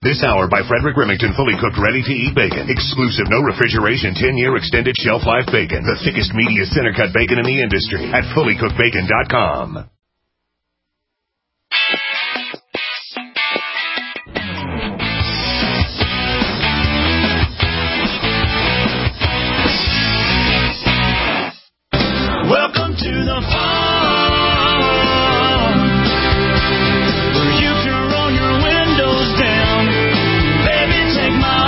This hour by Frederick Remington, fully cooked, ready-to-eat bacon. Exclusive, no refrigeration, 10-year extended shelf life bacon. The thickest, meatiest, center-cut bacon in the industry at fullycookedbacon.com. Welcome to the farm, where you can roll your windows down. Baby, take my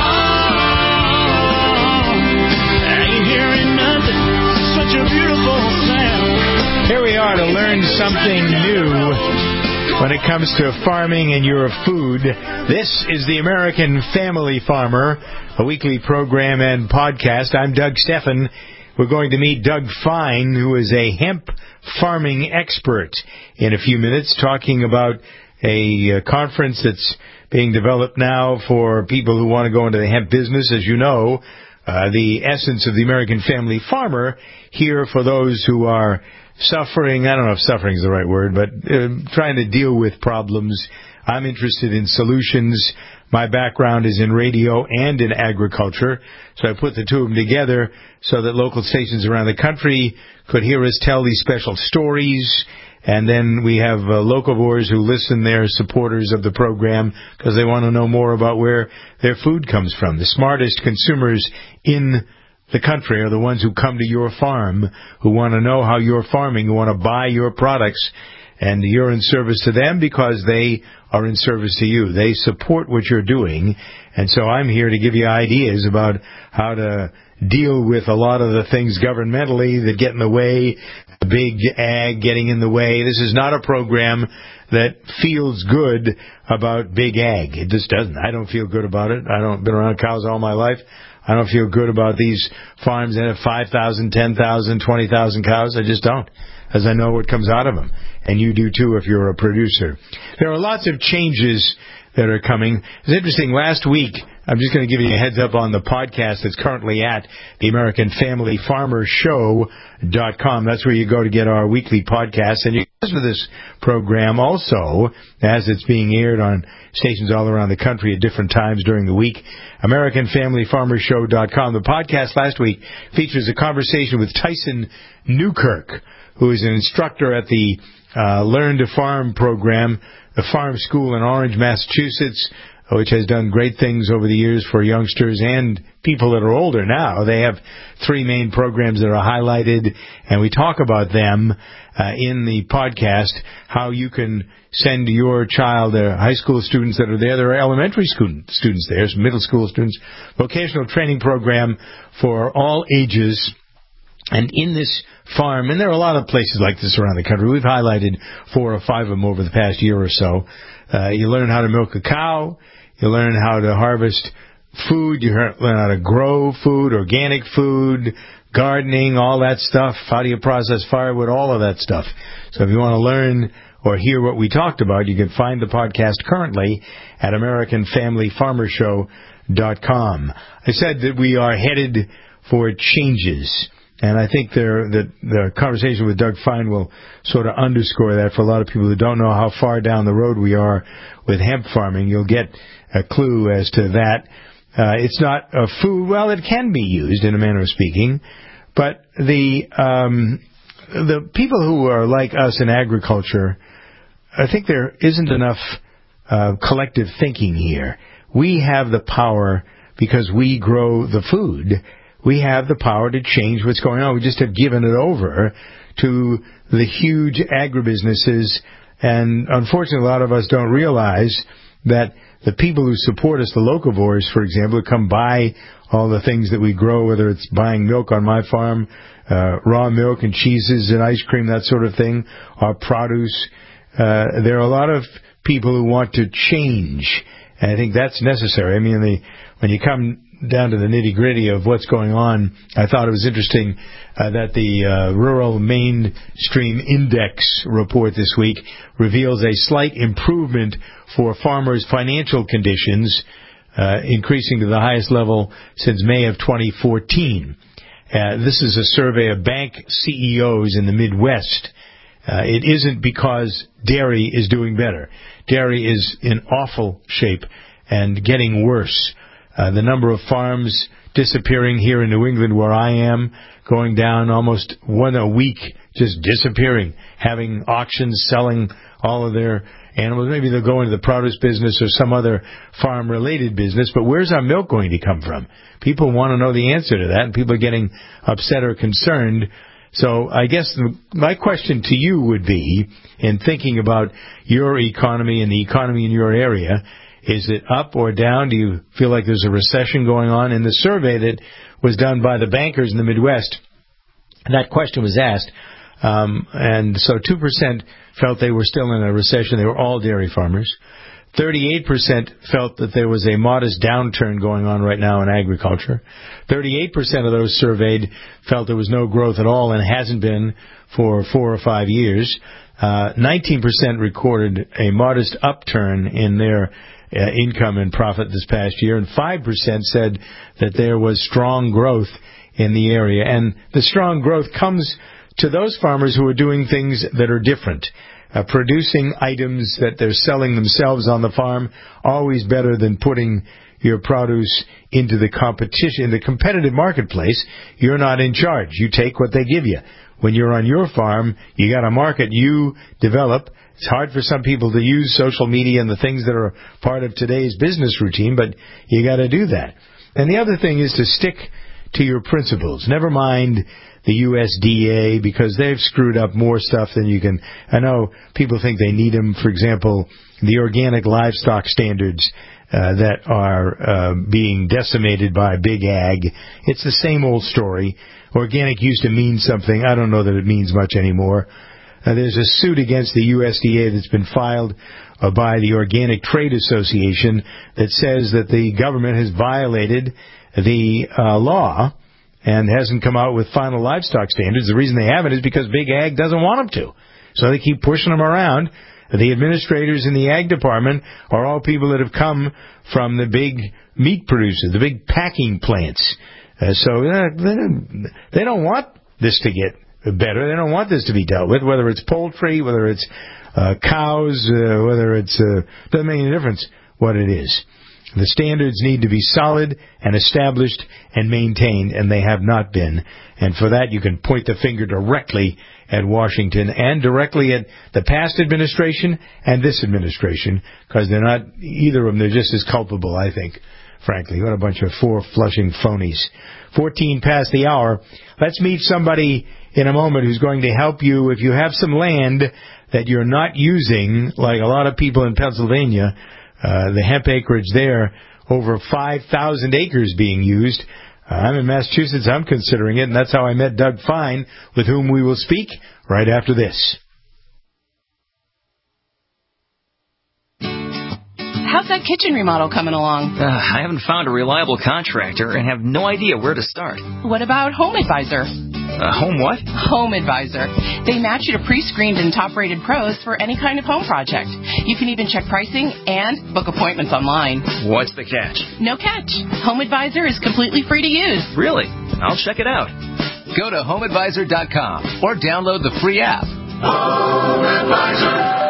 arm. I ain't hearing nothing, such a beautiful sound. Here we are to learn something new when it comes to farming and your food. This is the American Family Farmer, a weekly program and podcast. I'm Doug Steffen. We're going to meet Doug Fine, who is a hemp farming expert, in a few minutes, talking about a conference that's being developed now for people who want to go into the hemp business. As you know, the essence of the American Family Farmer here for those who are suffering, I don't know if suffering is the right word, but trying to deal with problems. I'm interested in solutions. My background is in radio and in agriculture, so I put the two of them together so that local stations around the country could hear us tell these special stories. And then we have locavores who listen. They're supporters of the program because they want to know more about where their food comes from. The smartest consumers in the country are the ones who come to your farm, who want to know how you're farming, who want to buy your products. And you're in service to them because they are in service to you. They support what you're doing. And so I'm here to give you ideas about how to deal with a lot of the things governmentally that get in the way, the big ag getting in the way. This is not a program that feels good about big ag. It just doesn't. I don't feel good about it. I've been around cows all my life. I don't feel good about these farms that have 5,000, 10,000, 20,000 cows. I just don't, as I know what comes out of them. And you do too if you're a producer. There are lots of changes that are coming. It's interesting, last week, I'm just going to give you a heads up on the podcast that's currently at the American Family Farmer Show.com. That's where you go to get our weekly podcast. And you can listen to this program also as it's being aired on stations all around the country at different times during the week. American Family Farmer Show.com. The podcast last week features a conversation with Tyson Newkirk, who is an instructor at the Learn to Farm program, the Farm School in Orange, Massachusetts, which has done great things over the years for youngsters and people that are older now. They have three main programs that are highlighted, and we talk about them in the podcast, how you can send your child, high school students that are there. There are elementary students there, some middle school students, vocational training program for all ages. And in this farm, and there are a lot of places like this around the country, we've highlighted 4 or 5 of them over the past year or so. You learn how to milk a cow, you learn how to harvest food, you learn how to grow food, organic food, gardening, all that stuff. How do you process firewood, all of that stuff. So if you want to learn or hear what we talked about, you can find the podcast currently at AmericanFamilyFarmerShow.com. I said that we are headed for changes. And I think the conversation with Doug Fine will sort of underscore that for a lot of people who don't know how far down the road we are with hemp farming. You'll get a clue as to that. It's not a food. Well, it can be used in a manner of speaking, but the people who are like us in agriculture, I think there isn't enough collective thinking here. We have the power because we grow the food. We have the power to change what's going on. We just have given it over to the huge agribusinesses. And unfortunately, a lot of us don't realize that the people who support us, the locavores, for example, who come buy all the things that we grow, whether it's buying milk on my farm, raw milk and cheeses and ice cream, that sort of thing, our produce. There are a lot of people who want to change. And I think that's necessary. I mean, when you come down to the nitty-gritty of what's going on, I thought it was interesting that the Rural Mainstream Index report this week reveals a slight improvement for farmers' financial conditions, increasing to the highest level since May of 2014. This is a survey of bank CEOs in the Midwest. It isn't because dairy is doing better. Dairy is in awful shape. and getting worse. The number of farms disappearing here in New England where I am, going down almost one a week, just disappearing, having auctions, selling all of their animals. Maybe they'll go into the produce business or some other farm-related business, but where's our milk going to come from? People want to know the answer to that, and people are getting upset or concerned. So I guess my question to you would be, in thinking about your economy and the economy in your area, is it up or down? Do you feel like there's a recession going on? In the survey that was done by the bankers in the Midwest, that question was asked, and so 2% felt they were still in a recession. They were all dairy farmers. 38% felt that there was a modest downturn going on right now in agriculture. 38% of those surveyed felt there was no growth at all and hasn't been for 4 or 5 years. 19% recorded a modest upturn in their income and profit this past year, and 5% said that there was strong growth in the area. And the strong growth comes to those farmers who are doing things that are different. Producing items that they're selling themselves on the farm, always better than putting your produce into the competition. In the competitive marketplace, you're not in charge. You take what they give you. When you're on your farm, you got a market you develop. It's hard for some people to use social media and the things that are part of today's business routine, but you got to do that. And the other thing is to stick to your principles. Never mind the USDA, because they've screwed up more stuff than you can. I know people think they need them. For example, the organic livestock standards that are being decimated by big ag. It's the same old story. Organic used to mean something. I don't know that it means much anymore. There's a suit against the USDA that's been filed by the Organic Trade Association that says that the government has violated the law and hasn't come out with final livestock standards. The reason they haven't is because big ag doesn't want them to. So they keep pushing them around. The administrators in the ag department are all people that have come from the big meat producers, the big packing plants. So they don't want this to get better. They don't want this to be dealt with, whether it's poultry, whether it's cows, whether it's doesn't make any difference what it is. The standards need to be solid and established and maintained, and they have not been. And for that, you can point the finger directly at Washington and directly at the past administration and this administration, because they're not, either of them, they're just as culpable, I think, frankly. What a bunch of four-flushing phonies. 14 past the hour. Let's meet somebody in a moment who's going to help you if you have some land that you're not using, like a lot of people in Pennsylvania. The hemp acreage there, over 5,000 acres being used. I'm in Massachusetts. I'm considering it, and that's how I met Doug Fine, with whom we will speak right after this. How's that kitchen remodel coming along? I haven't found a reliable contractor and have no idea where to start. What about Home Advisor? Home what? Home Advisor. They match you to pre-screened and top-rated pros for any kind of home project. You can even check pricing and book appointments online. What's the catch? No catch. Home Advisor is completely free to use. Really? I'll check it out. Go to HomeAdvisor.com or download the free app. Home Advisor.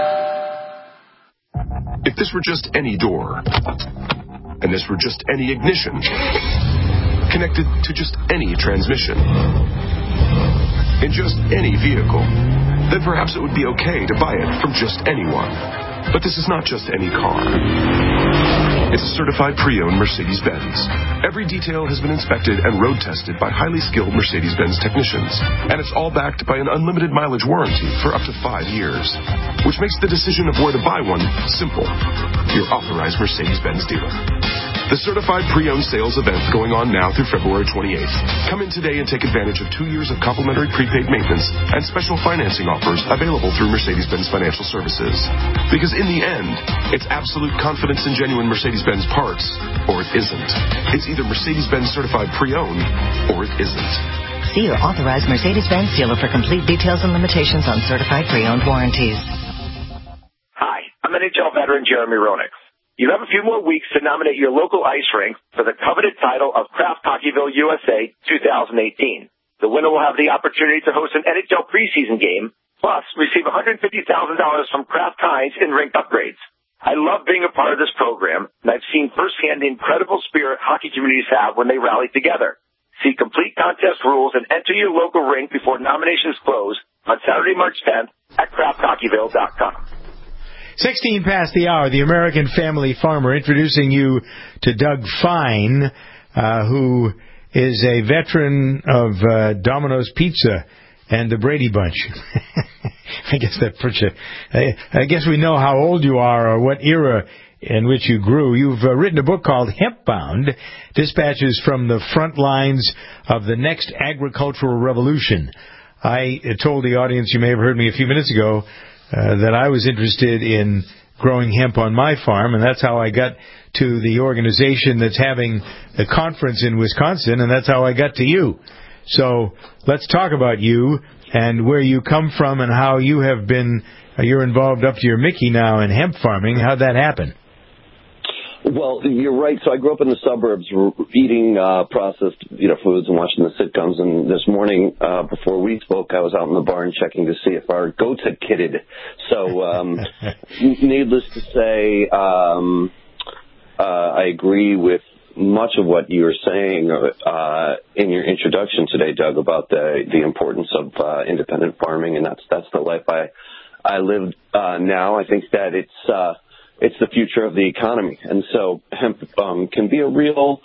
If this were just any door, and this were just any ignition, connected to just any transmission, in just any vehicle, then perhaps it would be okay to buy it from just anyone. But this is not just any car. It's a certified pre-owned Mercedes-Benz. Every detail has been inspected and road tested by highly skilled Mercedes-Benz technicians. And it's all backed by an unlimited mileage warranty for up to 5 years. Which makes the decision of where to buy one simple. Your authorized Mercedes-Benz dealer. The certified pre-owned sales event going on now through February 28th. Come in today and take advantage of 2 years of complimentary prepaid maintenance and special financing offers available through Mercedes-Benz Financial Services. Because in the end, it's absolute confidence in genuine Mercedes-Benz parts, or it isn't. It's either Mercedes-Benz certified pre-owned, or it isn't. See your authorized Mercedes-Benz dealer for complete details and limitations on certified pre-owned warranties. Hi, I'm NHL veteran Jeremy Roenick. You have a few more weeks to nominate your local ice rink for the coveted title of Kraft Hockeyville USA 2018. The winner will have the opportunity to host an NHL preseason game, plus receive $150,000 from Kraft Heinz in rink upgrades. I love being a part of this program, and I've seen firsthand the incredible spirit hockey communities have when they rally together. See complete contest rules and enter your local rink before nominations close on Saturday, March 10th at crafthockeyville.com. 16 past the hour, the American Family Farmer, introducing you to Doug Fine, who is a veteran of Domino's Pizza and the Brady Bunch. I guess we know how old you are or what era in which you grew. You've written a book called Hempbound, Dispatches from the Front Lines of the Next Agricultural Revolution. I told the audience, you may have heard me a few minutes ago, that I was interested in growing hemp on my farm, and that's how I got to the organization that's having a conference in Wisconsin, and that's how I got to you. So let's talk about you and where you come from and how you have been, you're involved up to your Mickey now in hemp farming. How'd that happen? Well, you're right. So I grew up in the suburbs eating processed foods and watching the sitcoms. And this morning, before we spoke, I was out in the barn checking to see if our goats had kidded. So needless to say, I agree with much of what you were saying in your introduction today, Doug, about the importance of independent farming, and that's the life I live now. I think that it's the future of the economy, and so hemp can be a real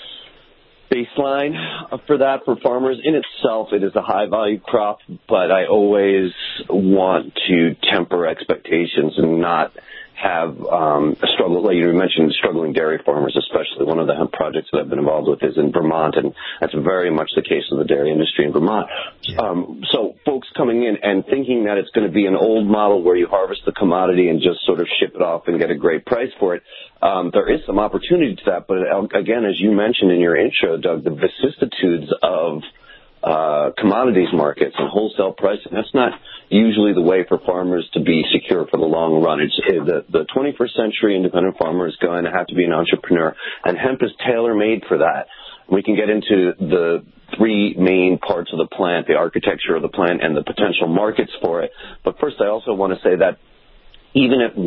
baseline for that for farmers. In itself, it is a high-value crop, but I always want to temper expectations and not have a struggle. Like you mentioned, struggling dairy farmers, especially. One of the hemp projects that I've been involved with is in Vermont, and that's very much the case of the dairy industry in Vermont. Yeah. So folks coming in and thinking that it's going to be an old model where you harvest the commodity and just sort of ship it off and get a great price for it, there is some opportunity to that. But again, as you mentioned in your intro, Doug, the vicissitudes of commodities markets and wholesale pricing, that's not usually the way for farmers to be secure for the long run. The 21st century independent farmer is going to have to be an entrepreneur, and hemp is tailor-made for that. We can get into the three main parts of the plant, the architecture of the plant, and the potential markets for it. But first, I also want to say that even if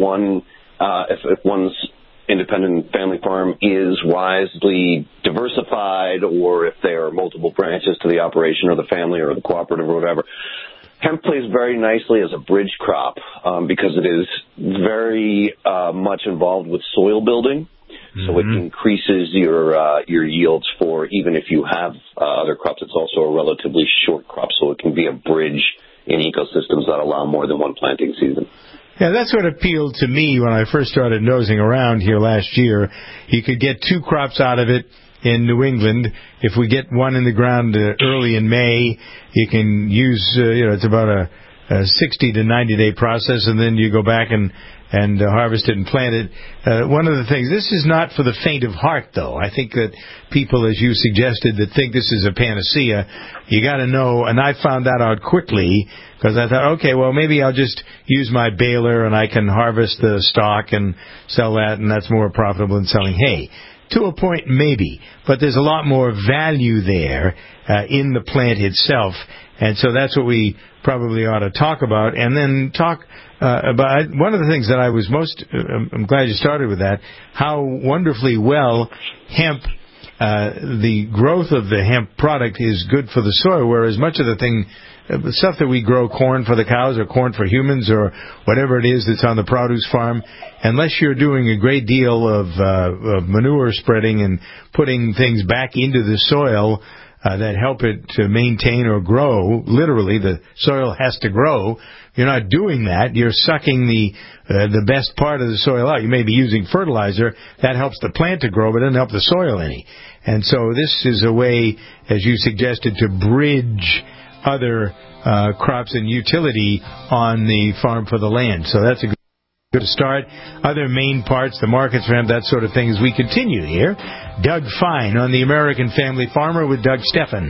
if one's independent family farm is wisely diversified, or if there are multiple branches to the operation or the family or the cooperative or whatever, hemp plays very nicely as a bridge crop because it is very much involved with soil building. So it increases your yields for even if you have other crops. It's also a relatively short crop, so it can be a bridge in ecosystems that allow more than one planting season. Yeah, that's what appealed to me when I first started nosing around here last year. You could get two crops out of it in New England. If we get one in the ground early in May, you can use, it's about a 60 to 90 day process, and then you go back and harvest it and plant it. One of the things, this is not for the faint of heart, though. I think that people, as you suggested, that think this is a panacea, you got to know, and I found that out quickly, because I thought, okay, well, maybe I'll just use my baler and I can harvest the stalk and sell that, and that's more profitable than selling hay. To a point, maybe, but there's a lot more value there in the plant itself, and so that's what we probably ought to talk about, and then talk about one of the things that I was I'm glad you started with that, how wonderfully well hemp, the growth of the hemp product is good for the soil, whereas much of the stuff that we grow, corn for the cows or corn for humans or whatever it is that's on the produce farm, unless you're doing a great deal of manure spreading and putting things back into the soil that help it to maintain or grow, literally the soil has to grow. You're not doing that. You're sucking the best part of the soil out. You may be using fertilizer. That helps the plant to grow, but it doesn't help the soil any. And so this is a way, as you suggested, to bridge other crops and utility on the farm for the land. So that's a good start. Other main parts, the markets for hemp, that sort of thing, as we continue here. Doug Fine on the American Family Farmer with Doug Steffen.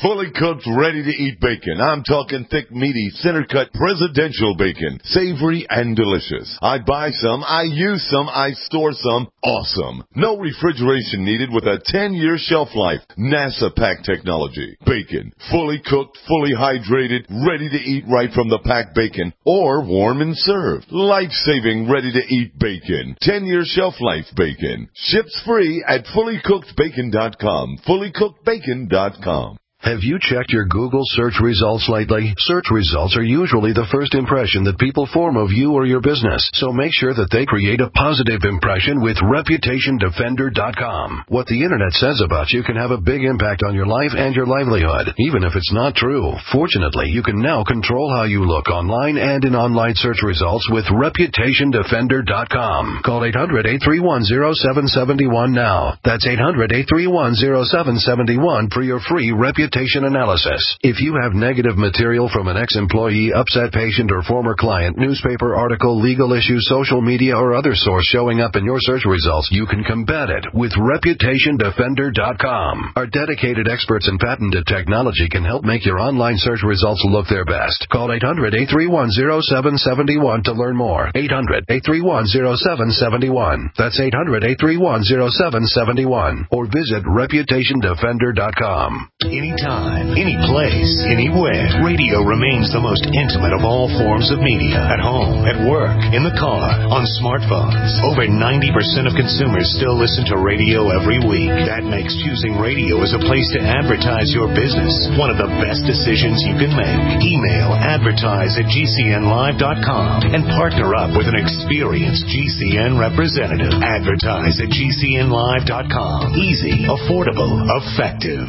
fully cooked, ready-to-eat bacon. I'm talking thick, meaty, center-cut presidential bacon. Savory and delicious. I buy some, I use some, I store some. Awesome. No refrigeration needed with a 10-year shelf life. NASA pack technology. Bacon. Fully cooked, fully hydrated, ready to eat right from the packed bacon, or warm and served. Life-saving, ready-to-eat bacon. 10-year shelf life bacon. Ships free at fullycookedbacon.com. fullycookedbacon.com. Have you checked your Google search results lately? Search results are usually the first impression that people form of you or your business, so make sure that they create a positive impression with ReputationDefender.com. What the Internet says about you can have a big impact on your life and your livelihood, even if it's not true. Fortunately, you can now control how you look online and in online search results with ReputationDefender.com. Call 800-831-0771 now. That's 800-831-0771 for your free reputation analysis. If you have negative material from an ex-employee, upset patient, or former client, newspaper article, legal issue, social media, or other source showing up in your search results, you can combat it with ReputationDefender.com. Our dedicated experts in patented technology can help make your online search results look their best. Call 800-831-0771 to learn more. 800-831-0771. That's 800-831-0771. Or visit ReputationDefender.com. Anytime, any place, anywhere, radio remains the most intimate of all forms of media. At home, at work, in the car, on smartphones. Over 90% of consumers still listen to radio every week. That makes choosing radio as a place to advertise your business one of the best decisions you can make. Email advertise@gcnlive.com and partner up with an experienced GCN representative. Advertise@gcnlive.com. Easy, affordable, effective.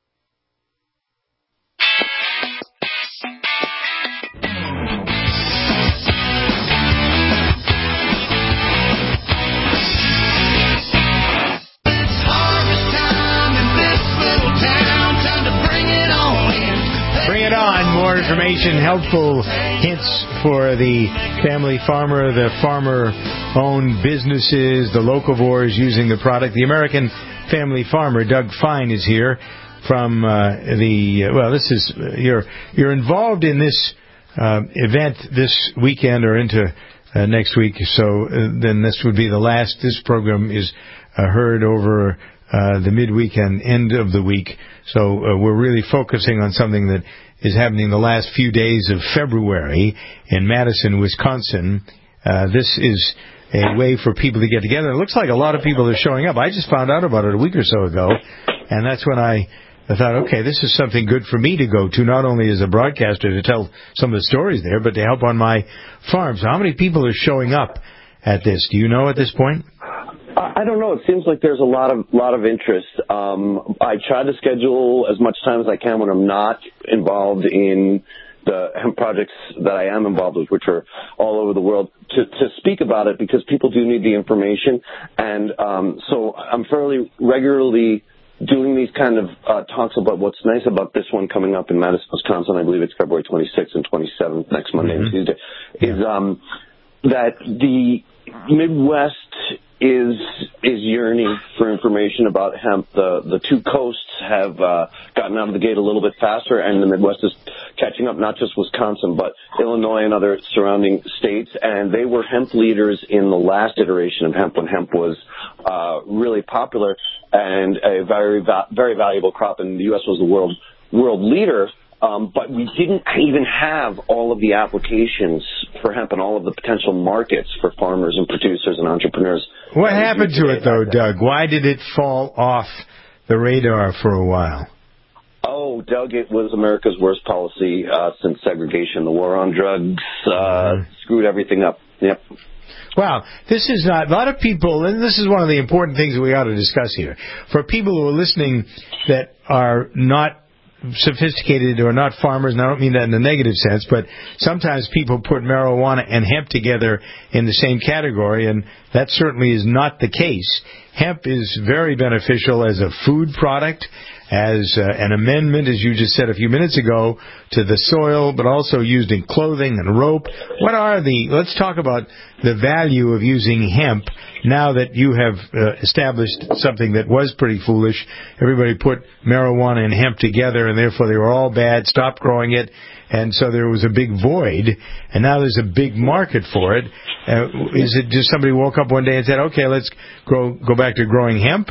More information, helpful hints for the family farmer, the farmer-owned businesses, the locavores using the product. The American Family Farmer, Doug Fine, is here from you're involved in this event this weekend or into next week, so then this would be the last. This program is heard over the midweek and end of the week, so we're really focusing on something that is happening the last few days of February in Madison, Wisconsin. This is a way for people to get together. It looks like a lot of people are showing up. I just found out about it a week or so ago, and that's when I thought, okay, this is something good for me to go to, not only as a broadcaster to tell some of the stories there, but to help on my farm. So how many people are showing up at this? Do you know at this point? I don't know. It seems like there's a lot of interest. I try to schedule as much time as I can when I'm not involved in the hemp projects that I am involved with, which are all over the world, to speak about it, because people do need the information. And so I'm fairly regularly doing these kind of talks about what's nice about this one coming up in Madison, Wisconsin. I believe it's February 26th and 27th, next Monday and Tuesday, is that the Midwest is yearning for information about hemp. The two coasts have gotten out of the gate a little bit faster, and the Midwest is catching up, not just Wisconsin, but Illinois and other surrounding states. And they were hemp leaders in the last iteration of hemp, when hemp was really popular and a very, very valuable crop, and the U.S. was the world leader. But we didn't even have all of the applications for hemp and all of the potential markets for farmers and producers and entrepreneurs. What happened to it, though, Doug? Why did it fall off the radar for a while? Oh, Doug, it was America's worst policy since segregation. The war on drugs screwed everything up. Yep. Wow, this is not, a lot of people, and this is one of the important things that we ought to discuss here. For people who are listening that are not sophisticated or not farmers, and I don't mean that in a negative sense, but sometimes people put marijuana and hemp together in the same category, and that certainly is not the case. Hemp is very beneficial as a food product, as an amendment, as you just said a few minutes ago, to the soil, but also used in clothing and rope. Let's talk about the value of using hemp now that you have established something that was pretty foolish. Everybody put marijuana and hemp together, and therefore they were all bad, stopped growing it, and so there was a big void, and now there's a big market for it. Is it just somebody woke up one day and said, okay, let's go back to growing hemp?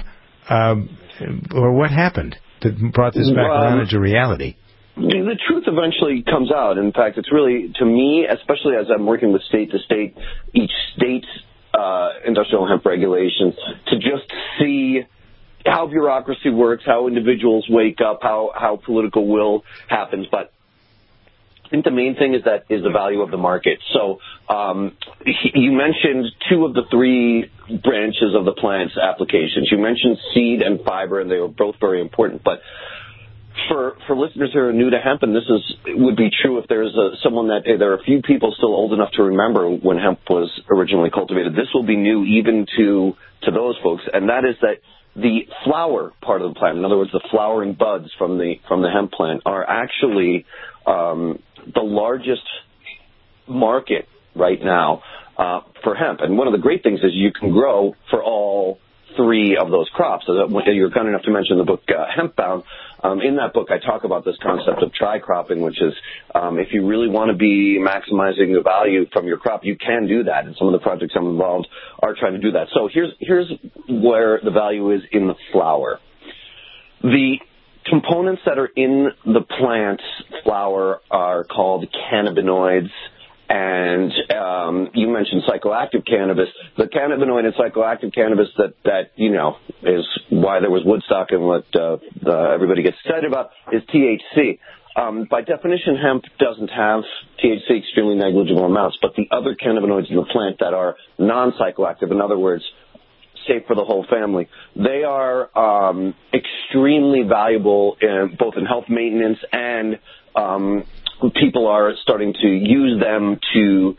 Or what happened that brought this back around into reality? The truth eventually comes out. In fact, it's really, to me, especially as I'm working with state to state, each state's industrial hemp regulations, to just see how bureaucracy works, how individuals wake up, how political will happens. But I think the main thing is the value of the market. So you mentioned 2 of the 3 branches of the plant's applications. You mentioned seed and fiber, and they were both very important. But for listeners who are new to hemp, and this would be true if there's someone that there are a few people still old enough to remember when hemp was originally cultivated. This will be new even to those folks, and that is that the flower part of the plant, in other words, the flowering buds from the hemp plant, are actually the largest market right now for hemp. And one of the great things is you can grow for all 3 of those crops. So you're kind enough to mention the book Hempbound. In that book, I talk about this concept of tri-cropping, which is if you really want to be maximizing the value from your crop, you can do that. And some of the projects I'm involved are trying to do that. So here's where the value is in the flower. The components that are in the plant's flower are called cannabinoids, and you mentioned psychoactive cannabis. The cannabinoid and psychoactive cannabis that is why there was Woodstock and what everybody gets excited about is THC. By definition, hemp doesn't have THC, extremely negligible amounts, but the other cannabinoids in the plant that are non-psychoactive, in other words, safe for the whole family, they are extremely valuable both in health maintenance, and people are starting to use them to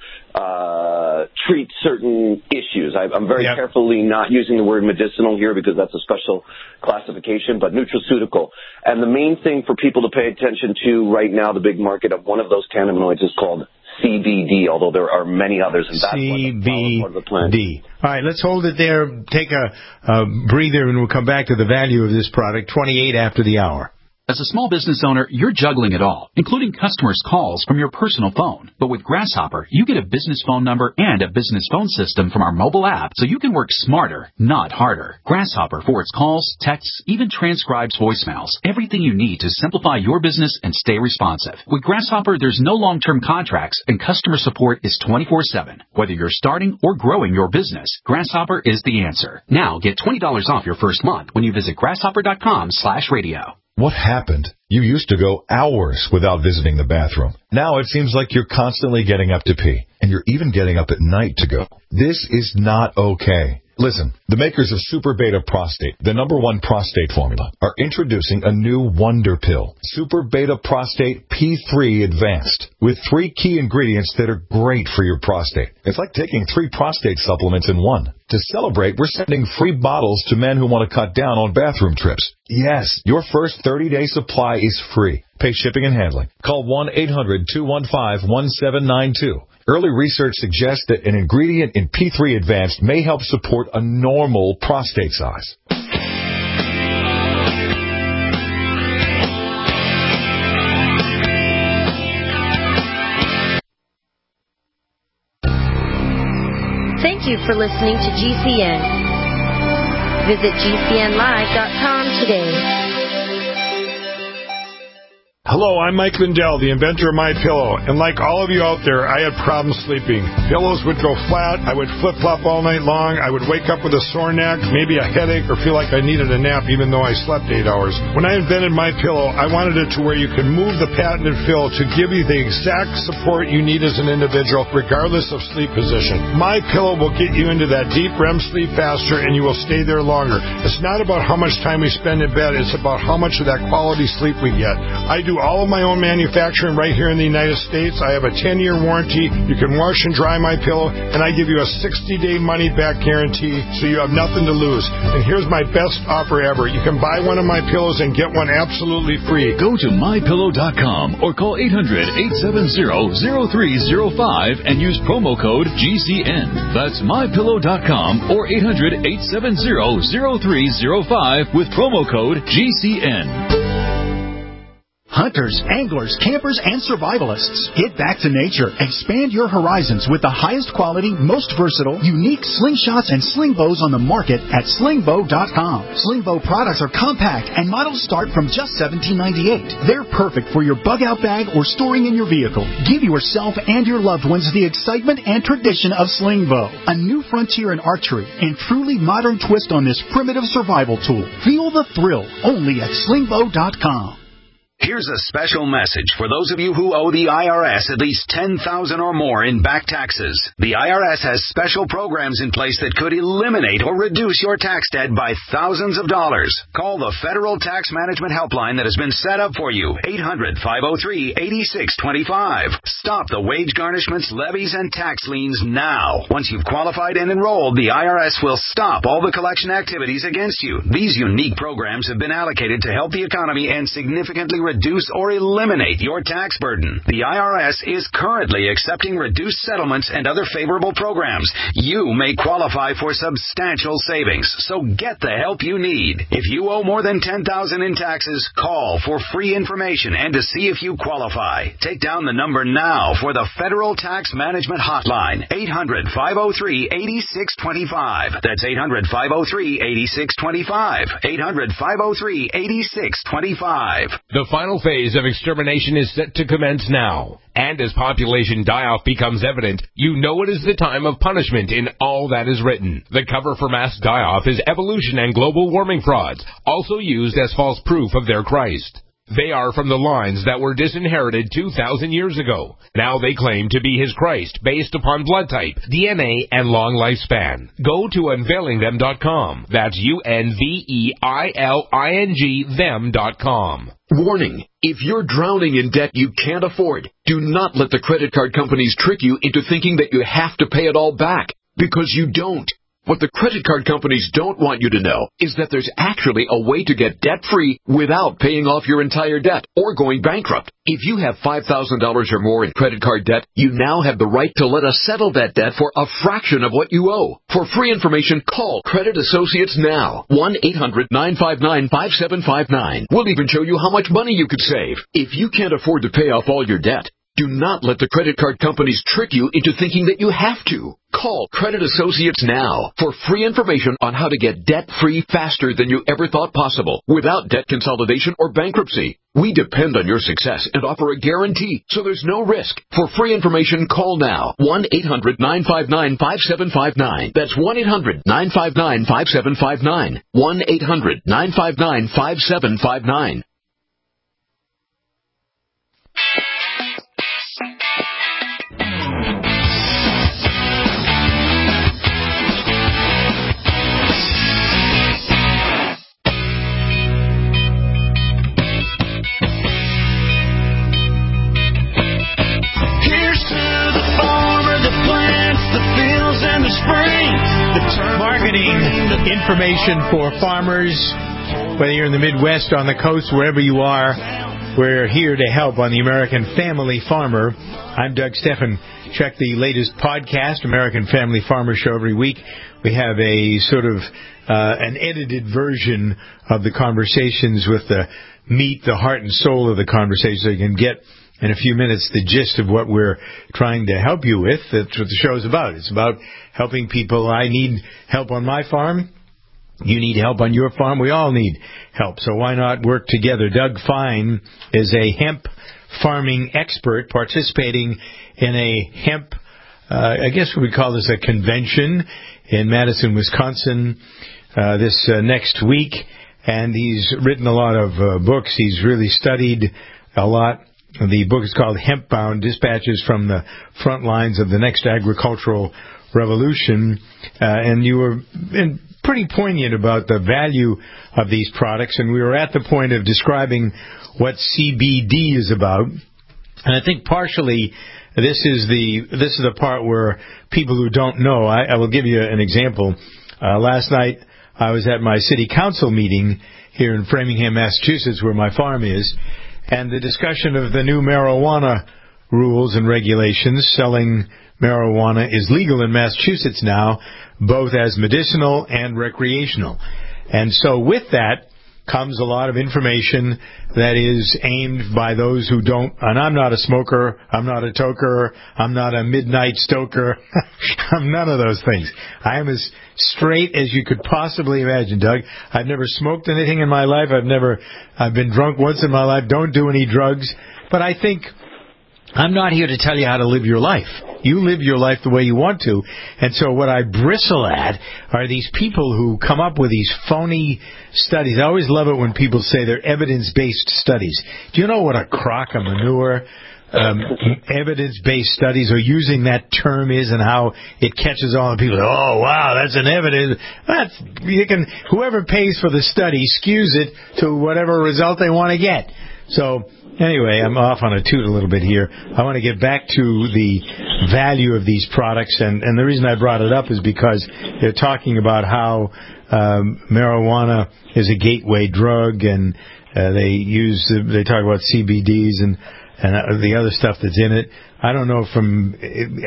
treat certain issues. I'm very carefully not using the word medicinal here because that's a special classification, but nutraceutical. And the main thing for people to pay attention to right now, the big market of one of those cannabinoids is called CBD, although there are many others, and that's part of the plant. CBD. All right, let's hold it there, take a breather, and we'll come back to the value of this product, 28 after the hour. As a small business owner, you're juggling it all, including customers' calls from your personal phone. But with Grasshopper, you get a business phone number and a business phone system from our mobile app, so you can work smarter, not harder. Grasshopper forwards calls, texts, even transcribes voicemails. Everything you need to simplify your business and stay responsive. With Grasshopper, there's no long-term contracts, and customer support is 24/7. Whether you're starting or growing your business, Grasshopper is the answer. Now get $20 off your first month when you visit grasshopper.com/radio. What happened? You used to go hours without visiting the bathroom. Now it seems like you're constantly getting up to pee, and you're even getting up at night to go. This is not okay. Listen, the makers of Super Beta Prostate, the #1 prostate formula, are introducing a new wonder pill, Super Beta Prostate P3 Advanced, with 3 key ingredients that are great for your prostate. It's like taking 3 prostate supplements in one. To celebrate, we're sending free bottles to men who want to cut down on bathroom trips. Yes, your first 30-day supply is free. Pay shipping and handling. Call 1-800-215-1792. Early research suggests that an ingredient in P3 Advanced may help support a normal prostate size. Thank you for listening to GCN. Visit GCNlive.com today. Hello, I'm Mike Lindell, the inventor of MyPillow, and like all of you out there, I had problems sleeping. Pillows would go flat, I would flip-flop all night long, I would wake up with a sore neck, maybe a headache, or feel like I needed a nap even though I slept 8 hours. When I invented MyPillow, I wanted it to where you can move the patented fill to give you the exact support you need as an individual, regardless of sleep position. MyPillow will get you into that deep REM sleep faster, and you will stay there longer. It's not about how much time we spend in bed, it's about how much of that quality sleep we get. I do do all of my own manufacturing right here in the United States. I have a 10-year warranty. You can wash and dry my pillow, and I give you a 60-day money-back guarantee, so you have nothing to lose. And here's my best offer ever. You can buy one of my pillows and get one absolutely free. Go to mypillow.com or call 800-870-0305 and use promo code GCN. That's mypillow.com or 800-870-0305 with promo code GCN. Hunters, anglers, campers, and survivalists. Get back to nature. Expand your horizons with the highest quality, most versatile, unique slingshots and sling bows on the market at slingbow.com. Slingbow products are compact and models start from just $17.98. They're perfect for your bug-out bag or storing in your vehicle. Give yourself and your loved ones the excitement and tradition of Slingbow, a new frontier in archery and truly modern twist on this primitive survival tool. Feel the thrill only at slingbow.com. Here's a special message for those of you who owe the IRS at least $10,000 or more in back taxes. The IRS has special programs in place that could eliminate or reduce your tax debt by thousands of dollars. Call the Federal Tax Management Helpline that has been set up for you, 800-503-8625. Stop the wage garnishments, levies, and tax liens now. Once you've qualified and enrolled, the IRS will stop all the collection activities against you. These unique programs have been allocated to help the economy and significantly reduce or eliminate your tax burden. The IRS is currently accepting reduced settlements and other favorable programs. You may qualify for substantial savings, so get the help you need. If you owe more than $10,000 in taxes, call for free information and to see if you qualify. Take down the number now for the Federal Tax Management Hotline, 800-503-8625. That's 800-503-8625. 800-503-8625. The final phase of extermination is set to commence now. And as population die-off becomes evident, you know it is the time of punishment in all that is written. The cover for mass die-off is evolution and global warming frauds, also used as false proof of their Christ. They are from the lines that were disinherited 2,000 years ago. Now they claim to be his Christ based upon blood type, DNA, and long lifespan. Go to unveilingthem.com. That's UNVEILING them.com. Warning. If you're drowning in debt you can't afford, do not let the credit card companies trick you into thinking that you have to pay it all back, because you don't. What the credit card companies don't want you to know is that there's actually a way to get debt-free without paying off your entire debt or going bankrupt. If you have $5,000 or more in credit card debt, you now have the right to let us settle that debt for a fraction of what you owe. For free information, call Credit Associates now. 1-800-959-5759. We'll even show you how much money you could save. If you can't afford to pay off all your debt, do not let the credit card companies trick you into thinking that you have to. Call Credit Associates now for free information on how to get debt-free faster than you ever thought possible without debt consolidation or bankruptcy. We depend on your success and offer a guarantee, so there's no risk. For free information, call now. 1-800-959-5759. That's 1-800-959-5759. 1-800-959-5759. Marketing information for farmers, whether you're in the Midwest, on the coast, wherever you are. We're here to help on the American Family Farmer. I'm Doug Steffen. Check the latest podcast, American Family Farmer Show, every week. We have a sort of an edited version of the conversations with the meat, the heart and soul of the conversation, so you can get in a few minutes the gist of what we're trying to help you with. That's what the show's about. It's about helping people. I need help on my farm. You need help on your farm. We all need help. So why not work together? Doug Fine is a hemp farming expert participating in a hemp, I guess we call this a convention in Madison, Wisconsin, this next week. And he's written a lot of books. He's really studied a lot. The book is called Hempbound, Dispatches from the Front Lines of the Next Agricultural Revolution. And you were pretty poignant about the value of these products, and we were at the point of describing what CBD is about. And I think partially this is the part where people who don't know, I will give you an example. Last night I was at my city council meeting here in Framingham, Massachusetts, where my farm is, and the discussion of the new marijuana rules and regulations. Selling marijuana is legal in Massachusetts now, both as medicinal and recreational. And so with that comes a lot of information that is aimed by those who don't, and I'm not a smoker, I'm not a toker, I'm not a midnight stoker, I'm none of those things. I am as straight as you could possibly imagine, Doug. I've never smoked anything in my life, I've been drunk once in my life, don't do any drugs, but I think I'm not here to tell you how to live your life. You live your life the way you want to. And so what I bristle at are these people who come up with these phony studies. I always love it when people say they're evidence-based studies. Do you know what a crock of manure evidence-based studies, or using that term, is, and how it catches all the people? Oh, wow, that's an evidence. Whoever pays for the study skews it to whatever result they want to get. So anyway, I'm off on a toot a little bit here. I want to get back to the value of these products, and the reason I brought it up is because they're talking about how marijuana is a gateway drug, and they talk about CBDs and the other stuff that's in it. I don't know, from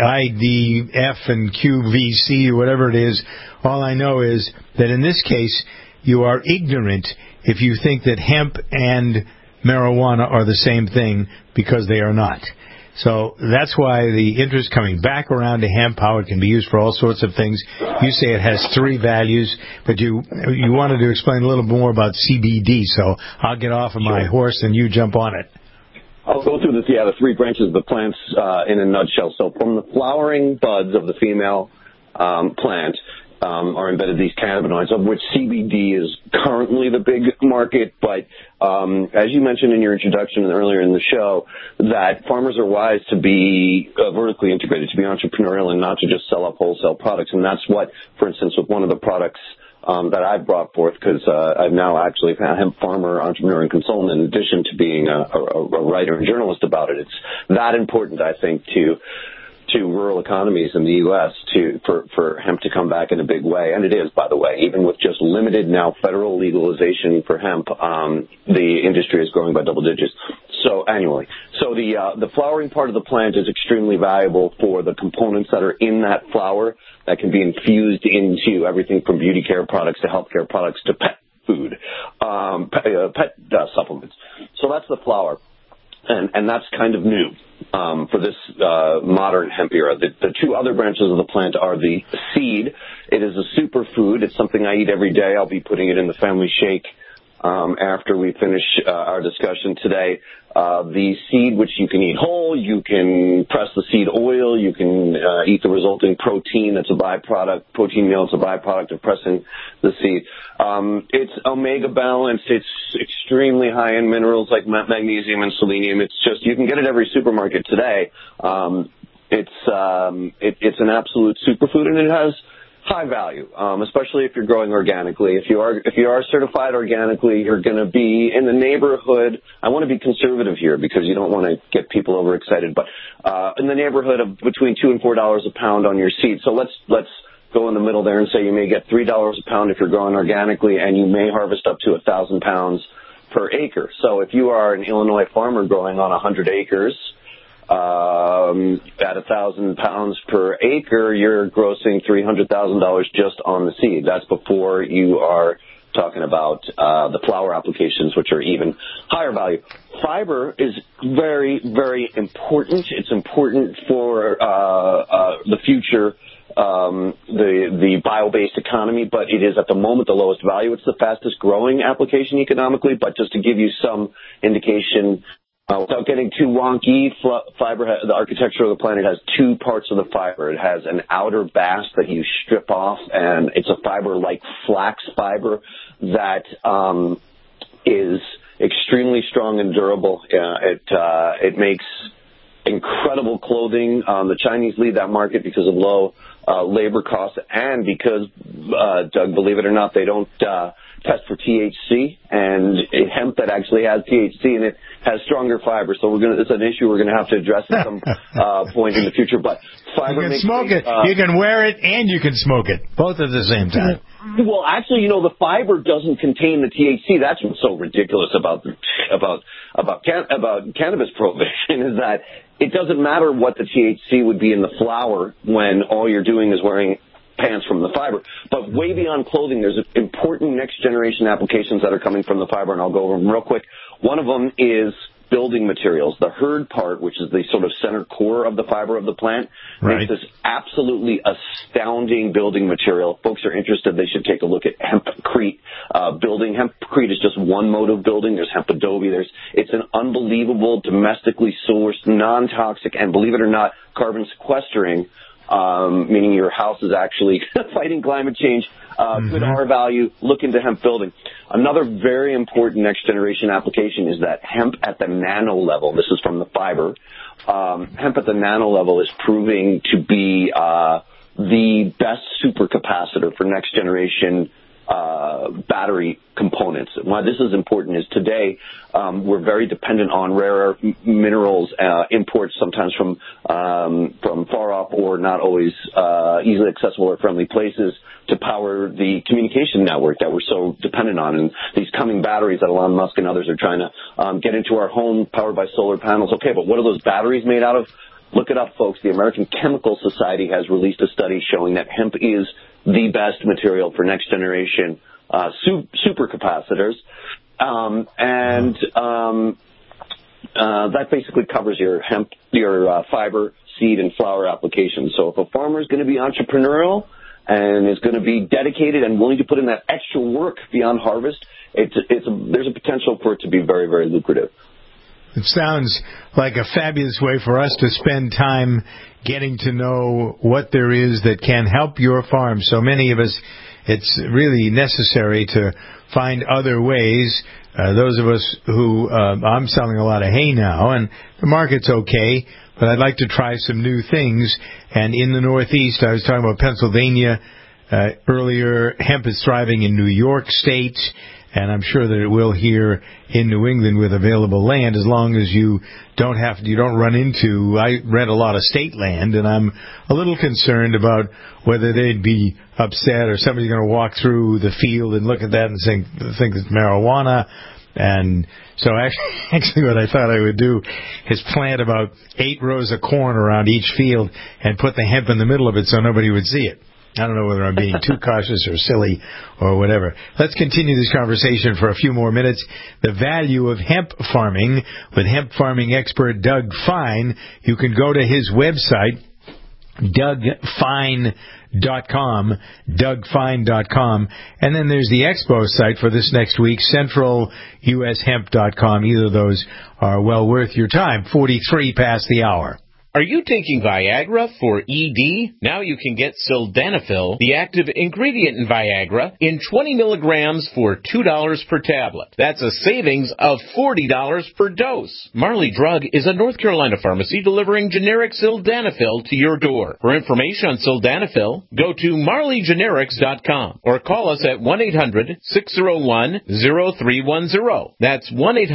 IDF and QVC or whatever it is. All I know is that in this case, you are ignorant if you think that hemp and marijuana are the same thing, because they are not. So that's why the interest coming back around to hemp, how it can be used for all sorts of things. You say it has 3 values, but you wanted to explain a little more about CBD, so I'll get off of my horse and you jump on it. I'll go through the 3 branches of the plants in a nutshell. So from the flowering buds of the female plant, are embedded these cannabinoids, of which CBD is currently the big market. But as you mentioned in your introduction and earlier in the show, that farmers are wise to be vertically integrated, to be entrepreneurial, and not to just sell up wholesale products. And that's what, for instance, with one of the products that I've brought forth, because I've now actually a hemp farmer, entrepreneur, and consultant, in addition to being a writer and journalist about it. It's that important, I think, to rural economies in the U.S. for hemp to come back in a big way. And it is, by the way, even with just limited now federal legalization for hemp, the industry is growing by double digits. So annually. So the flowering part of the plant is extremely valuable for the components that are in that flower that can be infused into everything from beauty care products to healthcare products to pet food, pet supplements. So that's the flower. And that's kind of new for this modern hemp era. The 2 other branches of the plant are the seed. It is a superfood. It's something I eat every day. I'll be putting it in the family shake after we finish our discussion today. The seed, which you can eat whole, you can press the seed oil, you can eat the resulting protein. That's a byproduct. Protein meal is a byproduct of pressing the seed. It's omega balanced. It's extremely high in minerals like magnesium and selenium. It's just, you can get it every supermarket today. It's an absolute superfood, and it has high value, especially if you're growing organically. If you are certified organically, you're going to be in the neighborhood. I want to be conservative here because you don't want to get people overexcited, but in the neighborhood of between $2 and $4 a pound on your seed. So let's go in the middle there and say you may get $3 a pound if you're growing organically, and you may harvest up to 1,000 pounds per acre. So if you are an Illinois farmer growing on 100 acres, at 1,000 pounds per acre, you're grossing $300,000 just on the seed. That's before you are talking about the flower applications, which are even higher value. Fiber is very, very important. It's important for the future, the bio-based economy, but it is at the moment the lowest value. It's the fastest growing application economically, but just to give you some indication, without getting too wonky, fiber, the architecture of the plant, it has 2 parts of the fiber. It has an outer bast that you strip off, and it's a fiber like flax fiber that is extremely strong and durable. It makes incredible clothing. The Chinese lead that market because of low labor costs and because Doug, believe it or not, they don't test for THC, and hemp that actually has THC in it has stronger fiber. So it's an issue we're going to have to address at some point in the future. But fiber you can smoke it. You can wear it and you can smoke it, both at the same time. Well, actually, the fiber doesn't contain the THC. That's what's so ridiculous about cannabis prohibition, is that it doesn't matter what the THC would be in the flower when all you're doing is wearing pants from the fiber. But way beyond clothing, there's important next generation applications that are coming from the fiber, and I'll go over them real quick. One of them is building materials. The hurd part, which is the sort of center core of the fiber of the plant, makes this absolutely astounding building material. Folks are interested, they should take a look at hempcrete building. Hempcrete is just one mode of building. There's hemp adobe. It's an unbelievable, domestically sourced, non-toxic, and believe it or not, carbon sequestering, meaning your house is actually fighting climate change. Good R value. Look into hemp building. Another very important next generation application is that hemp at the nano level. This is from the fiber. Hemp at the nano level is proving to be the best supercapacitor for next generation battery components. Why this is important is today we're very dependent on rare earth minerals imports, sometimes from far off or not always easily accessible or friendly places, to power the communication network that we're so dependent on. And these coming batteries that Elon Musk and others are trying to get into our home, powered by solar panels. Okay, but what are those batteries made out of? Look it up, folks. The American Chemical Society has released a study showing that hemp is the best material for next generation supercapacitors. That basically covers your hemp, your fiber, seed, and flower applications. So if a farmer is going to be entrepreneurial and is going to be dedicated and willing to put in that extra work beyond harvest, there's a potential for it to be very, very lucrative. It sounds like a fabulous way for us to spend time getting to know what there is that can help your farm. So many of us, it's really necessary to find other ways. Those of us who, I'm selling a lot of hay now, and the market's okay, but I'd like to try some new things. And in the Northeast, I was talking about Pennsylvania earlier. Hemp is thriving in New York State, and I'm sure that it will here in New England with available land, as long as you don't run into. I rent a lot of state land, and I'm a little concerned about whether they'd be upset or somebody's going to walk through the field and look at that and think it's marijuana. And so actually what I thought I would do is plant about 8 rows of corn around each field and put the hemp in the middle of it so nobody would see it. I don't know whether I'm being too cautious or silly or whatever. Let's continue this conversation for a few more minutes. The value of hemp farming with hemp farming expert Doug Fine. You can go to his website, DougFine.com, DougFine.com. And then there's the expo site for this next week, CentralUSHemp.com. Either of those are well worth your time. 43 past the hour. Are you taking Viagra for ED? Now you can get Sildenafil, the active ingredient in Viagra, in 20 milligrams for $2 per tablet. That's a savings of $40 per dose. Marley Drug is a North Carolina pharmacy delivering generic Sildenafil to your door. For information on Sildenafil, go to marleygenerics.com or call us at 1-800-601-0310. That's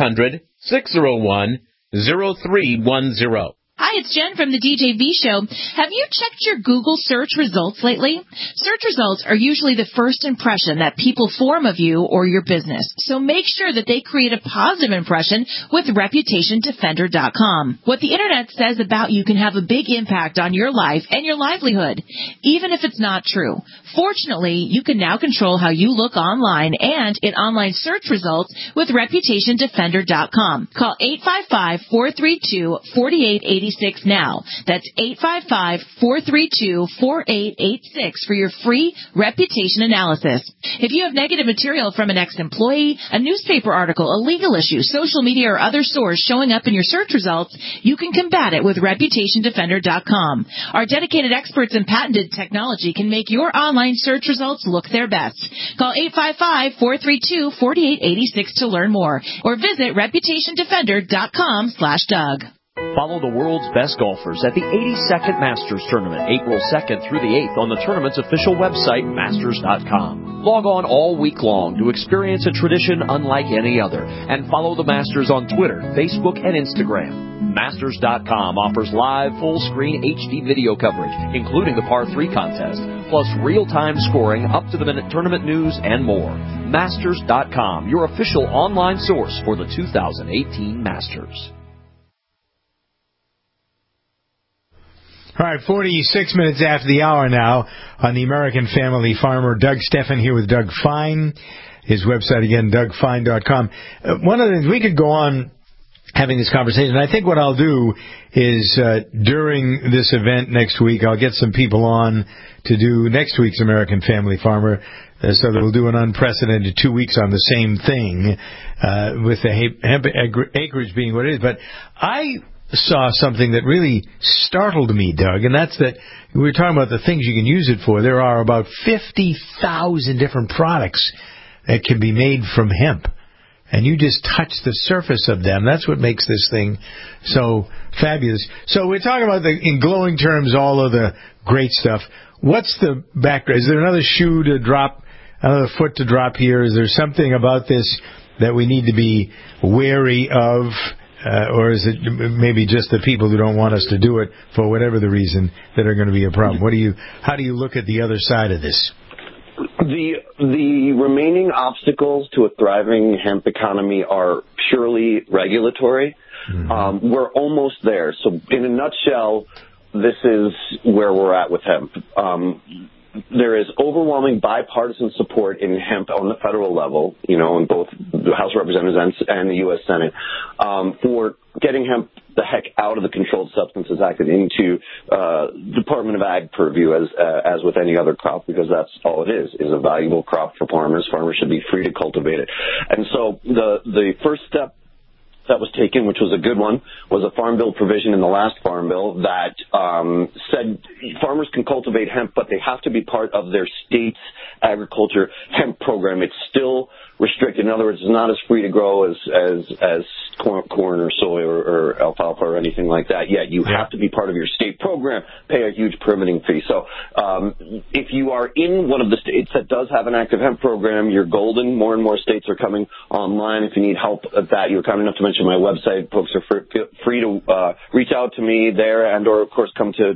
1-800-601-0310. Hi, it's Jen from the DJV Show. Have you checked your Google search results lately? Search results are usually the first impression that people form of you or your business. So make sure that they create a positive impression with ReputationDefender.com. What the Internet says about you can have a big impact on your life and your livelihood, even if it's not true. Fortunately, you can now control how you look online and in online search results with ReputationDefender.com. Call 855-432-4886 now. That's 855-432-4886 for your free reputation analysis. If you have negative material from an ex-employee, a newspaper article, a legal issue, social media, or other source showing up in your search results, you can combat it with ReputationDefender.com. Our dedicated experts in patented technology can make your online search results look their best. Call 855-432-4886 to learn more, or visit ReputationDefender.com/Doug. Follow the world's best golfers at the 82nd Masters Tournament, April 2nd through the 8th on the tournament's official website, Masters.com. Log on all week long to experience a tradition unlike any other, and follow the Masters on Twitter, Facebook, and Instagram. Masters.com offers live, full-screen HD video coverage, including the Par 3 contest, plus real-time scoring, up-to-the-minute tournament news, and more. Masters.com, your official online source for the 2018 Masters. All right, 46 minutes after the hour now on the American Family Farmer. Doug Stephan here with Doug Fine. His website, again, DougFine.com. One of the things, we could go on having this conversation. I think what I'll do is during this event next week, I'll get some people on to do next week's American Family Farmer, so that we'll do an unprecedented 2 weeks on the same thing, with the hemp acreage being what it is. But I saw something that really startled me, Doug, and that's that we were talking about the things you can use it for. There are about 50,000 different products that can be made from hemp. And you just touch the surface of them. That's what makes this thing so fabulous. So we're talking about, in glowing terms, all of the great stuff. What's the background? Is there another shoe to drop, another foot to drop here? Is there something about this that we need to be wary of? Or is it maybe just the people who don't want us to do it for whatever the reason that are going to be a problem? How do you look at the other side of this? The remaining obstacles to a thriving hemp economy are purely regulatory. Mm-hmm. We're almost there. So in a nutshell, this is where we're at with hemp. There is overwhelming bipartisan support in hemp on the federal level, in both the House of Representatives and the U.S. Senate, for getting hemp the heck out of the Controlled Substances Act and into Department of Ag purview as with any other crop, because that's all it is a valuable crop for farmers. Farmers should be free to cultivate it. And so the first step that was taken, which was a good one, was a Farm Bill provision in the last Farm Bill that said farmers can cultivate hemp, but they have to be part of their state's agriculture hemp program. It's still restricted. In other words, it's not as free to grow as corn or soy or alfalfa or anything like that. Yet you have to be part of your state program, pay a huge permitting fee. So if you are in one of the states that does have an active hemp program, you're golden. More and more states are coming online. If you need help at that, you're kind enough to mention my website. Folks are free to reach out to me there, and or of course come to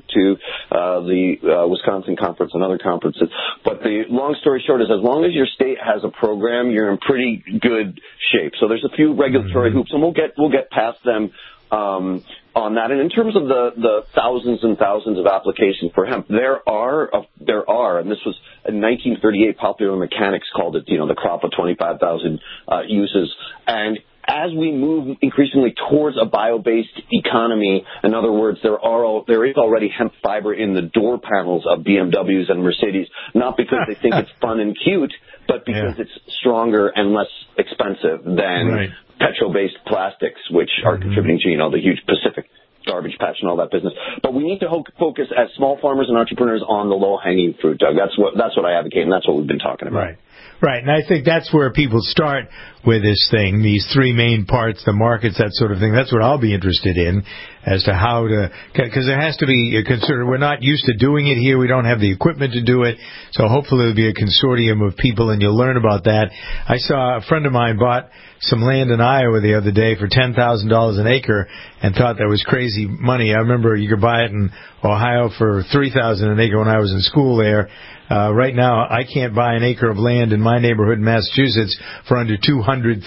the Wisconsin conference and other conferences. But the long story short is, as long as your state has a program, you're in pretty good shape. So there's a few regulatory hoops, and we'll get past them on that. And in terms of the thousands and thousands of applications for hemp, there are, and this was in 1938, Popular Mechanics called it, the crop of 25,000 uses. And as we move increasingly towards a bio-based economy, in other words, there is already hemp fiber in the door panels of BMWs and Mercedes, not because they think it's fun and cute, but because it's stronger and less expensive than petrol-based plastics, which are contributing to, the huge Pacific garbage patch and all that business. But we need to focus as small farmers and entrepreneurs on the low-hanging fruit, Doug. That's what I advocate, and that's what we've been talking about. Right, and I think that's where people start with this thing, these three main parts, the markets, that sort of thing. That's what I'll be interested in, as to how to, because there has to be a consider. We're not used to doing it here. We don't have the equipment to do it. So hopefully there'll be a consortium of people, and you'll learn about that. I saw a friend of mine bought some land in Iowa the other day for $10,000 an acre and thought that was crazy money. I remember you could buy it in Ohio for $3,000 an acre when I was in school there. Right now, I can't buy an acre of land in my neighborhood in Massachusetts for under $200,000.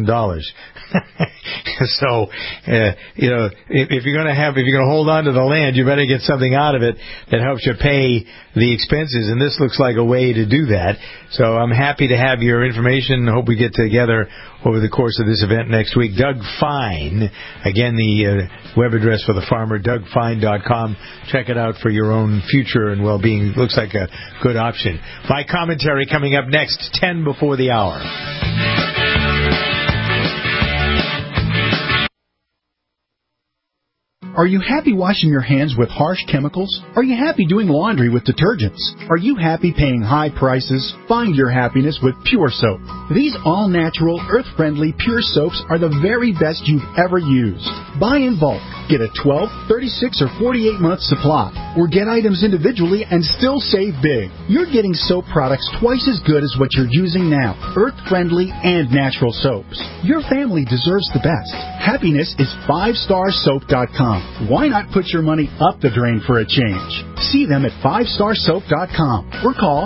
So, if you're going to hold on to the land, you better get something out of it that helps you pay the expenses. And this looks like a way to do that. So I'm happy to have your information. I hope we get together over the course of this event next week. Doug Fine, again, the web address for the farmer, DougFine.com. Check it out for your own future and well-being. Looks like a good option. My commentary coming up next, 10 before the hour. Are you happy washing your hands with harsh chemicals? Are you happy doing laundry with detergents? Are you happy paying high prices? Find your happiness with Pure Soap. These all-natural, earth-friendly Pure Soaps are the very best you've ever used. Buy in bulk. Get a 12, 36, or 48-month supply. Or get items individually and still save big. You're getting soap products twice as good as what you're using now. Earth-friendly and natural soaps. Your family deserves the best. Happiness is 5starsoap.com. Why not put your money up the drain for a change? See them at 5starsoap.com or call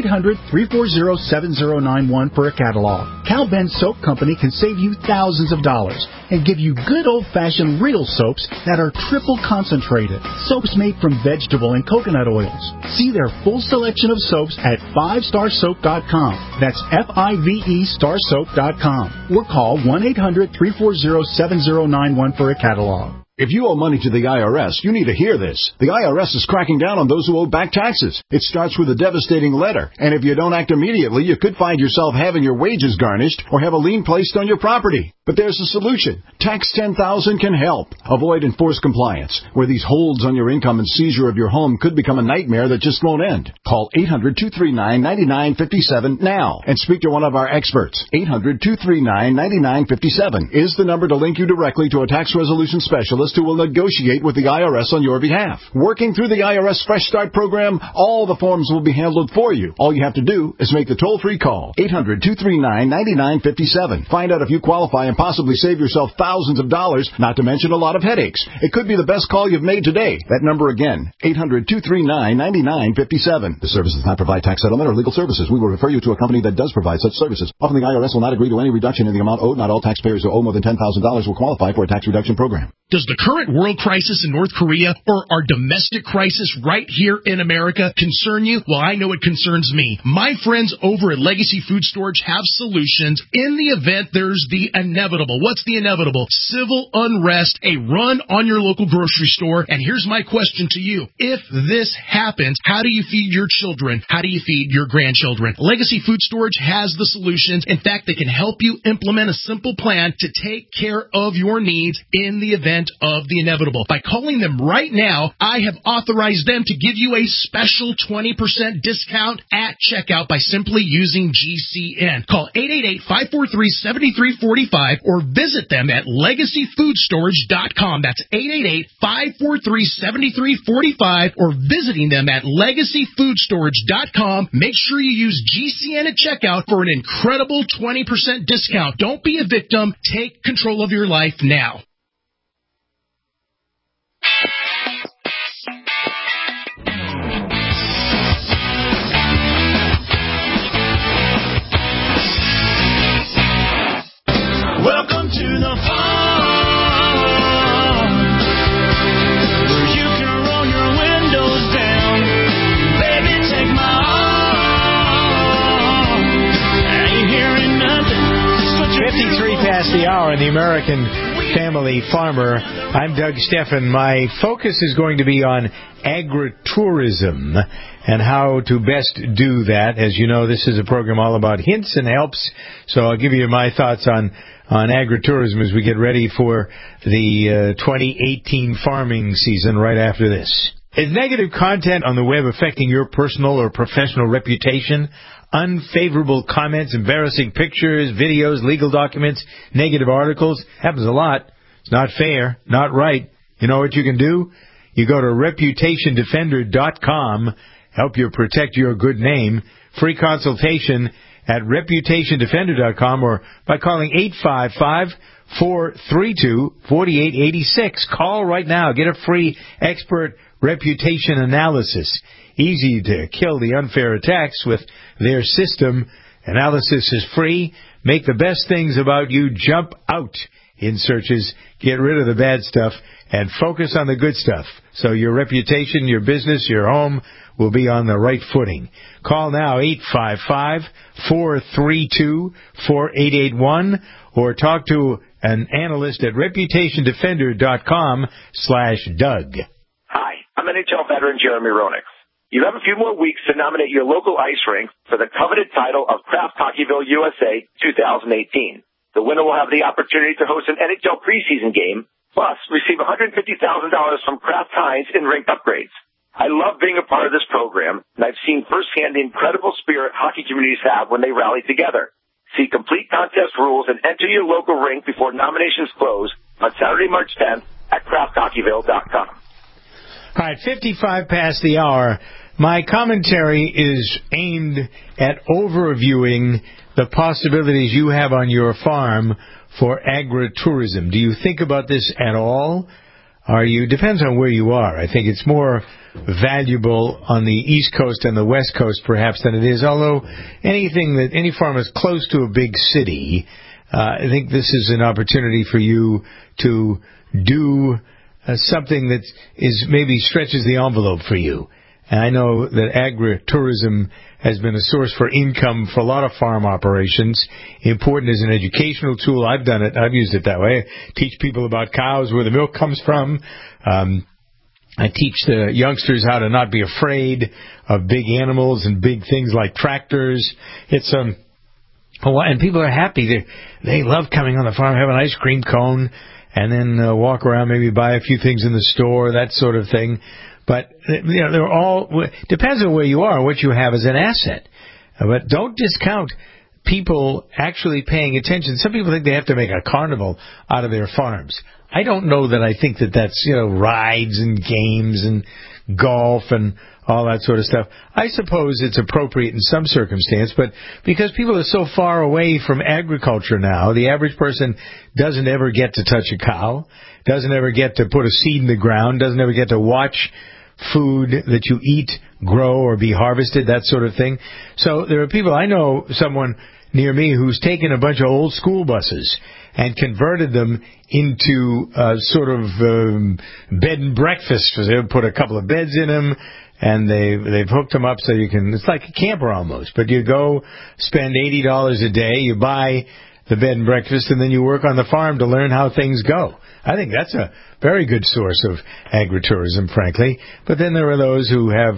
1-800-340-7091 for a catalog. Cal Ben Soap Company can save you thousands of dollars and give you good old-fashioned real soaps that are triple concentrated. Soaps made from vegetable and coconut oils. See their full selection of soaps at 5starsoap.com. That's F-I-V-E starsoap.com. Or call 1-800-340-7091 for a catalog. If you owe money to the IRS, you need to hear this. The IRS is cracking down on those who owe back taxes. It starts with a devastating letter, and if you don't act immediately, you could find yourself having your wages garnished or have a lien placed on your property. But there's a solution. Tax 10,000 can help. Avoid enforced compliance, where these holds on your income and seizure of your home could become a nightmare that just won't end. Call 800-239-9957 now and speak to one of our experts. 800-239-9957 is the number to link you directly to a tax resolution specialist who will negotiate with the IRS on your behalf. Working through the IRS Fresh Start program, all the forms will be handled for you. All you have to do is make the toll-free call. 800-239-9957. Find out if you qualify and possibly save yourself thousands of dollars, not to mention a lot of headaches. It could be the best call you've made today. That number again, 800-239-9957. The service does not provide tax settlement or legal services. We will refer you to a company that does provide such services. Often the IRS will not agree to any reduction in the amount owed. Not all taxpayers who owe more than $10,000 will qualify for a tax reduction program. Does the current world crisis in North Korea or our domestic crisis right here in America concern you? Well, I know it concerns me. My friends over at Legacy Food Storage have solutions in the event there's the inevitable. What's the inevitable? Civil unrest, a run on your local grocery store. And here's my question to you. If this happens, how do you feed your children? How do you feed your grandchildren? Legacy Food Storage has the solutions. In fact, they can help you implement a simple plan to take care of your needs in the event of the inevitable. By calling them right now, I have authorized them to give you a special 20% discount at checkout by simply using GCN. Call 888-543-7345 or visit them at LegacyFoodStorage.com. That's 888-543-7345 or visiting them at LegacyFoodStorage.com. Make sure you use GCN at checkout for an incredible 20% discount. Don't be a victim. Take control of your life now. Welcome to the farm, where you can roll your windows down. Baby, take my arm. I ain't hearing nothing. 53 past the hour in the American Family Farmer. I'm Doug Steffen. My focus is going to be on agritourism and how to best do that. As you know, this is a program all about hints and helps, so I'll give you my thoughts on agritourism as we get ready for the 2018 farming season right after this. Is negative content on the web affecting your personal or professional reputation? Unfavorable comments, embarrassing pictures, videos, legal documents, negative articles. Happens a lot. It's not fair, not right. You know what you can do? You go to ReputationDefender.com. Help you protect your good name. Free consultation at ReputationDefender.com or by calling 855-432-4886. Call right now. Get a free expert reputation analysis. Easy to kill the unfair attacks with their system. Analysis is free. Make the best things about you jump out in searches. Get rid of the bad stuff and focus on the good stuff. So your reputation, your business, your home will be on the right footing. Call now 855-432-4881 or talk to an analyst at ReputationDefender.com/Doug. Hi, I'm NHL veteran Jeremy Roenick. You have a few more weeks to nominate your local ice rink for the coveted title of Kraft Hockeyville USA 2018. The winner will have the opportunity to host an NHL preseason game Plus, receive $150,000 from Kraft Heinz in rink upgrades. I love being a part of this program, and I've seen firsthand the incredible spirit hockey communities have when they rally together. See complete contest rules and enter your local rink before nominations close on Saturday, March 10th at crafthockeyville.com. All right, 55 past the hour. My commentary is aimed at overviewing the possibilities you have on your farm for agritourism. Do you think about this at all? Depends on where you are. I think it's more valuable on the East Coast and the West Coast perhaps than it is, although any farm is close to a big city, I think this is an opportunity for you to do something that is maybe stretches the envelope for you. And I know that agritourism has been a source for income for a lot of farm operations. Important as an educational tool. I've done it. I've used it that way. I teach people about cows, where the milk comes from. I teach the youngsters how to not be afraid of big animals and big things like tractors. It's and people are happy. They love coming on the farm, have an ice cream cone, and then walk around, maybe buy a few things in the store, that sort of thing. But they're all depends on where you are, what you have as an asset. But don't discount people actually paying attention. Some people think they have to make a carnival out of their farms. I don't know that I think that that's rides and games and golf and all that sort of stuff. I suppose it's appropriate in some circumstance, but because people are so far away from agriculture now, the average person doesn't ever get to touch a cow, doesn't ever get to put a seed in the ground, doesn't ever get to watch food that you eat grow or be harvested, that sort of thing. So there are people, I know someone near me who's taken a bunch of old school buses and converted them into sort of bed and breakfast. So they put a couple of beds in them, and they've hooked them up so you can, it's like a camper almost, but you go spend $80 a day, you buy the bed and breakfast, and then you work on the farm to learn how things go. I think that's a very good source of agritourism, frankly. But then there are those who have,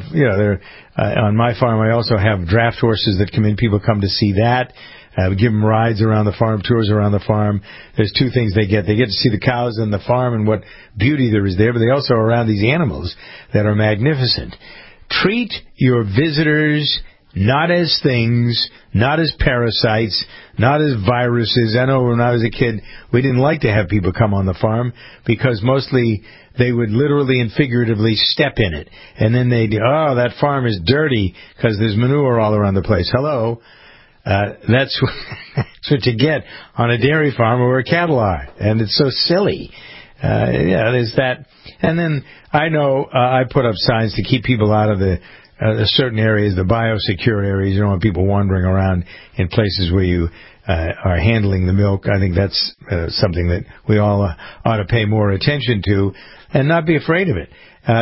on my farm I also have draft horses that come in. People come to see that. We give them rides around the farm, tours around the farm. There's two things they get. They get to see the cows and the farm and what beauty there is there, but they also are around these animals that are magnificent. Treat your visitors not as things, not as parasites, not as viruses. I know when I was a kid, we didn't like to have people come on the farm because mostly they would literally and figuratively step in it. And then that farm is dirty because there's manure all around the place. Hello. That's what you get on a dairy farm or where cattle are. And it's so silly. There's that. And then I know I put up signs to keep people out of the certain areas, the biosecure areas. You don't want people wandering around in places where you are handling the milk. I think that's something that we all ought to pay more attention to and not be afraid of it.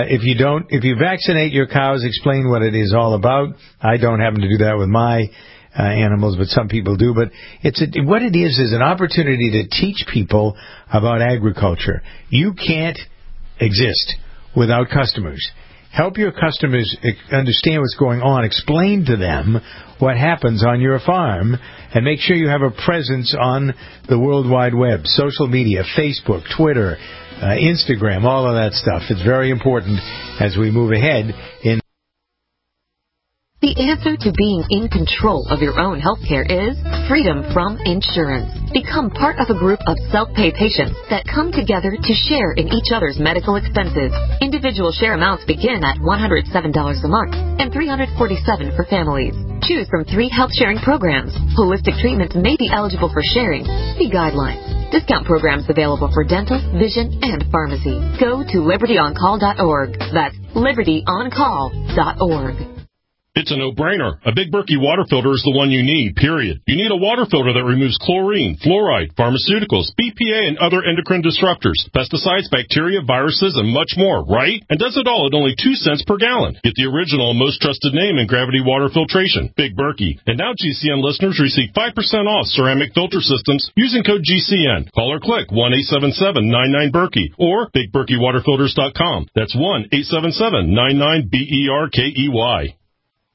If you vaccinate your cows, explain what it is all about. I don't happen to do that with my animals, but some people do. But what it is an opportunity to teach people about agriculture. You can't exist without customers. Help your customers understand what's going on. Explain to them what happens on your farm, and make sure you have a presence on the World Wide Web, social media, Facebook, Twitter, Instagram, all of that stuff. It's very important as we move ahead in. The answer to being in control of your own healthcare is freedom from insurance. Become part of a group of self-pay patients that come together to share in each other's medical expenses. Individual share amounts begin at $107 a month and $347 for families. Choose from 3 health-sharing programs. Holistic treatments may be eligible for sharing. See guidelines. Discount programs available for dental, vision, and pharmacy. Go to libertyoncall.org. That's libertyoncall.org. It's a no-brainer. A Big Berkey water filter is the one you need, period. You need a water filter that removes chlorine, fluoride, pharmaceuticals, BPA, and other endocrine disruptors, pesticides, bacteria, viruses, and much more, right? And does it all at only 2 cents per gallon. Get the original and most trusted name in gravity water filtration, Big Berkey. And now GCN listeners receive 5% off ceramic filter systems using code GCN. Call or click 1-877-99-BERKEY or BigBerkeyWaterFilters.com. That's 1-877-99-BERKEY.